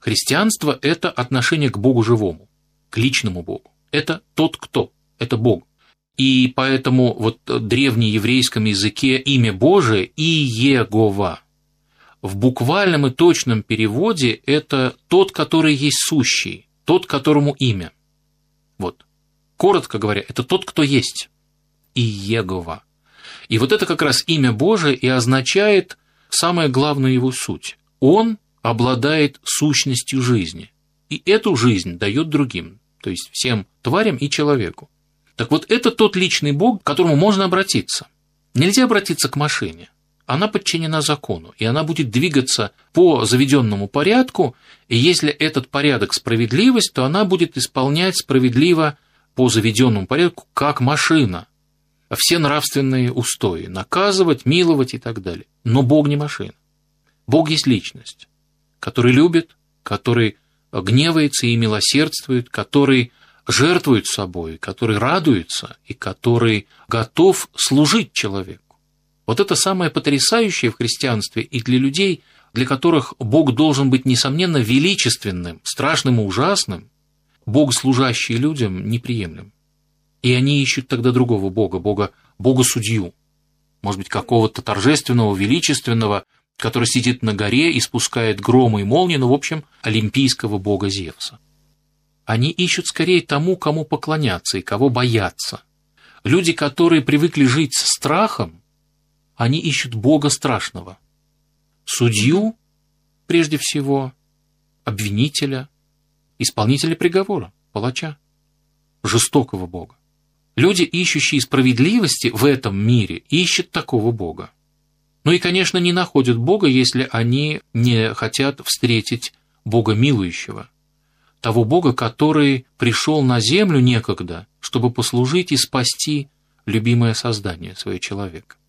Христианство – это отношение к Богу живому, к личному Богу. Это тот, кто, это Бог. И поэтому вот в древнееврейском языке имя Божие – Иегова. В буквальном и точном переводе это тот, который есть сущий, тот, которому имя. Вот. Коротко говоря, это тот, кто есть. Иегова. И вот это как раз имя Божие и означает самую главную его суть. Он обладает сущностью жизни, и эту жизнь дает другим, то есть всем тварям и человеку. Так вот, это тот личный Бог, к которому можно обратиться. Нельзя обратиться к машине. Она подчинена закону, и она будет двигаться по заведенному порядку, и если этот порядок справедливость, то она будет исполнять справедливо по заведенному порядку, как машина, все нравственные устои, наказывать, миловать и так далее. Но Бог не машина. Бог есть личность, который любит, который гневается и милосердствует, который жертвует собой, который радуется и который готов служить человеку. Вот это самое потрясающее в христианстве и для людей, для которых Бог должен быть, несомненно, величественным, страшным и ужасным, Бог, служащий людям, неприемлем. И они ищут тогда другого Бога, Бога-судью, может быть, какого-то торжественного, величественного, который сидит на горе и спускает громы и молнии, в общем, олимпийского бога Зевса. Они ищут скорее тому, кому поклоняться и кого бояться. Люди, которые привыкли жить с страхом, они ищут Бога страшного. Судью, прежде всего, обвинителя, исполнителя приговора, палача, жестокого Бога. Люди, ищущие справедливости в этом мире, ищут такого Бога. Ну и, конечно, не находят Бога, если они не хотят встретить Бога милующего, того Бога, который пришел на землю некогда, чтобы послужить и спасти любимое создание, своего человека.